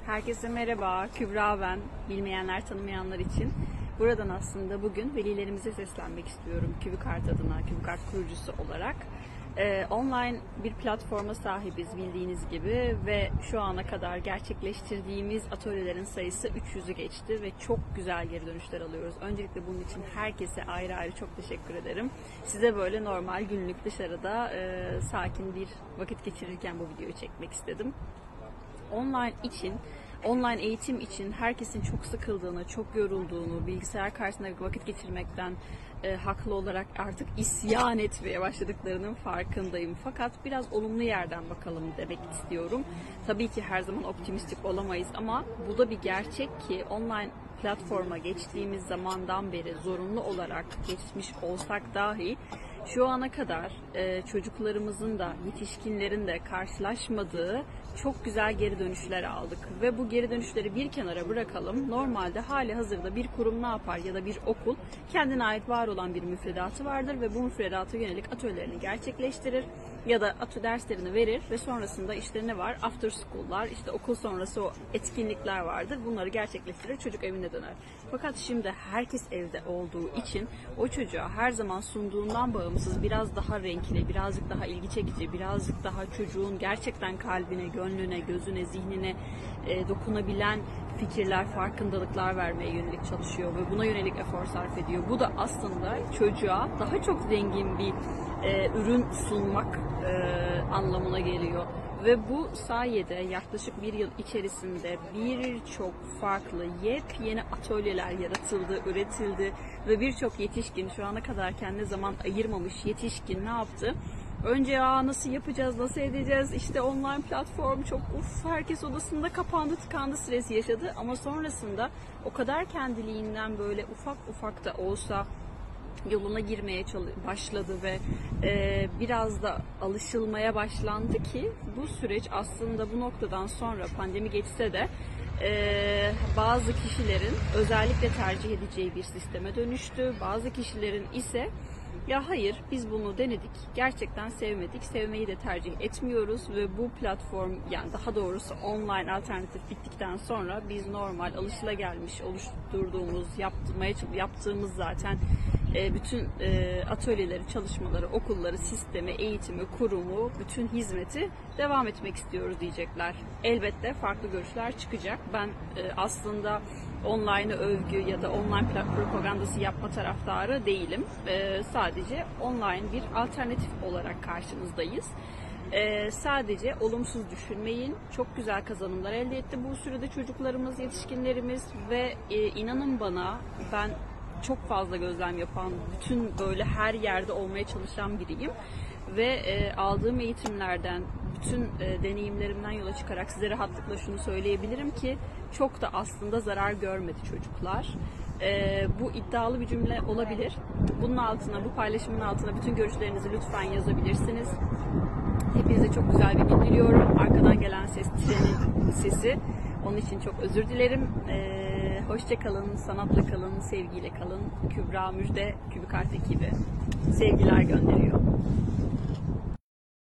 Herkese merhaba, Kübra ben. Bilmeyenler, tanımayanlar için. Buradan aslında bugün velilerimize seslenmek istiyorum. KÜBİKART adına, KÜBİKART kurucusu olarak. Online bir platforma sahibiz bildiğiniz gibi ve şu ana kadar gerçekleştirdiğimiz atölyelerin sayısı 300'ü geçti ve çok güzel geri dönüşler alıyoruz. Öncelikle bunun için herkese ayrı ayrı çok teşekkür ederim. Size böyle normal günlük dışarıda sakin bir vakit geçirirken bu videoyu çekmek istedim. Online eğitim için herkesin çok sıkıldığını, çok yorulduğunu, bilgisayar karşısında vakit geçirmekten haklı olarak artık isyan etmeye başladıklarının farkındayım. Fakat biraz olumlu yerden bakalım demek istiyorum. Tabii ki her zaman optimistik olamayız ama bu da bir gerçek ki online platforma geçtiğimiz zamandan beri zorunlu olarak geçmiş olsak dahi şu ana kadar çocuklarımızın da yetişkinlerin de karşılaşmadığı çok güzel geri dönüşler aldık ve bu geri dönüşleri bir kenara bırakalım. Normalde hali hazırda bir kurum ne yapar ya da bir okul kendine ait var olan bir müfredatı vardır ve bu müfredata yönelik atölyelerini gerçekleştirir ya da derslerini verir ve sonrasında işte ne var? After school'lar, işte okul sonrası o etkinlikler vardır. Bunları gerçekleştirir, çocuk evine döner. Fakat şimdi herkes evde olduğu için o çocuğa her zaman sunduğundan bağımsız biraz daha renkli, birazcık daha ilgi çekici, birazcık daha çocuğun gerçekten kalbine, gönlüne, gözüne, zihnine dokunabilen fikirler, farkındalıklar vermeye yönelik çalışıyor ve buna yönelik efor sarf ediyor. Bu da aslında çocuğa daha çok zengin bir ürün sunmak anlamına geliyor. Ve bu sayede yaklaşık bir yıl içerisinde birçok farklı yepyeni atölyeler yaratıldı, üretildi ve birçok yetişkin şu ana kadar kendi zaman ayırmamış yetişkin ne yaptı? Önce ya nasıl yapacağız, nasıl edeceğiz, işte online platform çok herkes odasında kapandı, tıkandı stresi yaşadı ama sonrasında o kadar kendiliğinden böyle ufak ufak da olsa yoluna girmeye başladı ve biraz da alışılmaya başlandı ki bu süreç aslında bu noktadan sonra pandemi geçse de bazı kişilerin özellikle tercih edeceği bir sisteme dönüştü. Bazı kişilerin ise ya hayır biz bunu denedik, gerçekten sevmedik, sevmeyi de tercih etmiyoruz ve bu platform yani daha doğrusu online alternatif bittikten sonra biz normal alışılagelmiş oluşturduğumuz, yaptığımız zaten bütün atölyeleri, çalışmaları, okulları, sistemi, eğitimi, kurumu, bütün hizmeti devam etmek istiyoruz diyecekler. Elbette farklı görüşler çıkacak. Ben aslında online'ı övgü ya da online propagandası yapma taraftarı değilim. Sadece online bir alternatif olarak karşınızdayız. Sadece olumsuz düşünmeyin. Çok güzel kazanımlar elde etti bu sürede çocuklarımız, yetişkinlerimiz ve inanın bana ben çok fazla gözlem yapan, bütün böyle her yerde olmaya çalışan biriyim. Ve aldığım eğitimlerden, bütün deneyimlerimden yola çıkarak size rahatlıkla şunu söyleyebilirim ki çok da aslında zarar görmedi çocuklar. Bu iddialı bir cümle olabilir. Bunun altına, bu paylaşımın altına bütün görüşlerinizi lütfen yazabilirsiniz. Hepinize çok güzel bir gün diliyorum. Arkadan gelen ses, trenin sesi. Onun için çok özür dilerim. Hoşça kalın, sanatla kalın, sevgiyle kalın. Kübra Müjde, KÜBİKART ekibi sevgiler gönderiyor.